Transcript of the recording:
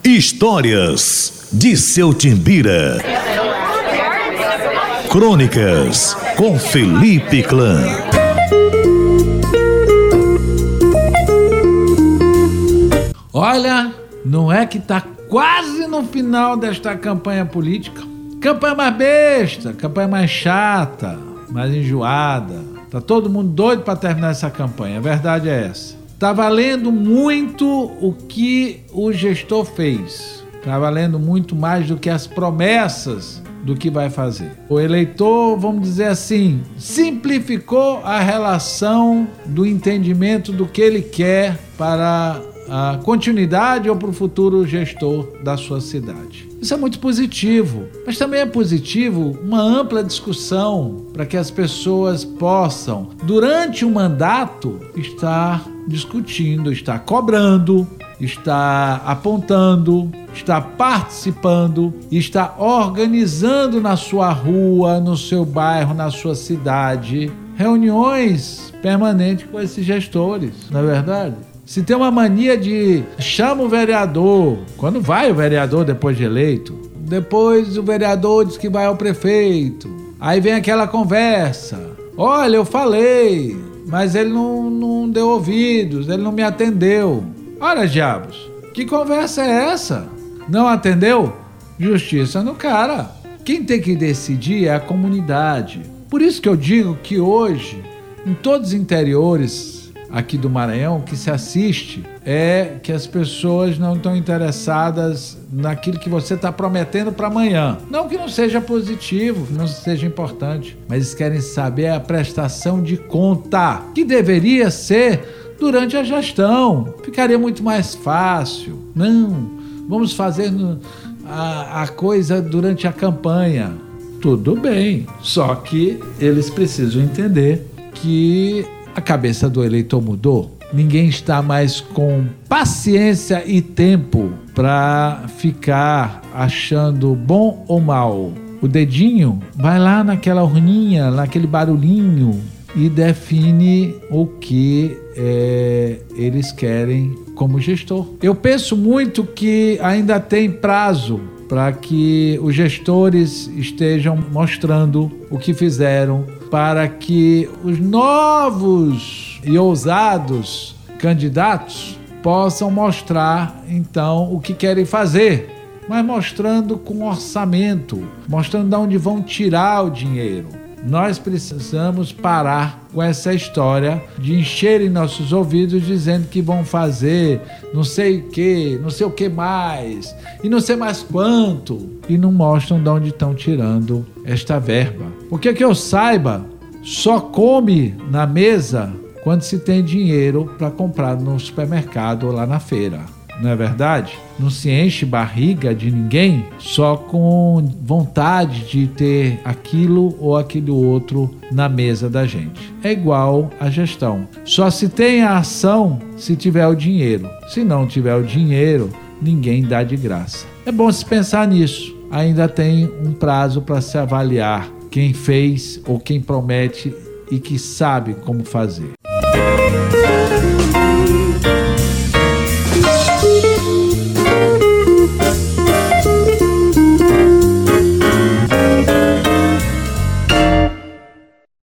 Histórias de seu Timbira. Crônicas com Felipe Clã. Olha, não é que tá quase no final desta campanha política? Campanha mais besta, campanha mais chata, mais enjoada. Tá todo mundo doido para terminar essa campanha, a verdade é essa. Tá valendo muito o que o gestor fez. Tá valendo muito mais do que as promessas do que vai fazer. O eleitor, vamos dizer assim, simplificou a relação do entendimento do que ele quer para a continuidade ou para o futuro gestor da sua cidade. Isso é muito positivo, mas também é positivo uma ampla discussão para que as pessoas possam, durante o mandato, estar discutindo, estar cobrando, estar apontando, estar participando, estar organizando na sua rua, no seu bairro, na sua cidade, reuniões permanentes com esses gestores, não é verdade? Se tem uma mania de chama o vereador, quando vai o vereador depois de eleito, depois o vereador diz que vai ao prefeito, aí vem aquela conversa, olha, eu falei, mas ele não deu ouvidos, ele não me atendeu. Ora, diabos, que conversa é essa? Não atendeu? Justiça no cara. Quem tem que decidir é a comunidade. Por isso que eu digo que hoje, em todos os interiores aqui do Maranhão, que se assiste é que as pessoas não estão interessadas naquilo que você está prometendo para amanhã. Não que não seja positivo, que não seja importante, mas eles querem saber a prestação de conta, que deveria ser durante a gestão. Ficaria muito mais fácil. Não, vamos fazer a coisa durante a campanha. Tudo bem, só que eles precisam entender que a cabeça do eleitor mudou. Ninguém está mais com paciência e tempo para ficar achando bom ou mal. O dedinho vai lá naquela urninha, naquele barulhinho e define o que eles querem como gestor. Eu penso muito que ainda tem prazo para que os gestores estejam mostrando o que fizeram, para que os novos e ousados candidatos possam mostrar, então, o que querem fazer, mas mostrando com orçamento, mostrando de onde vão tirar o dinheiro. Nós precisamos parar com essa história de encherem nossos ouvidos dizendo que vão fazer não sei o que mais, e não sei mais quanto, e não mostram de onde estão tirando esta verba. Porque que eu saiba, só come na mesa quando se tem dinheiro para comprar no supermercado ou lá na feira. Não é verdade? Não se enche barriga de ninguém só com vontade de ter aquilo ou aquele outro na mesa da gente. É igual a gestão. Só se tem a ação se tiver o dinheiro. Se não tiver o dinheiro, ninguém dá de graça. É bom se pensar nisso. Ainda tem um prazo para se avaliar quem fez ou quem promete e que sabe como fazer.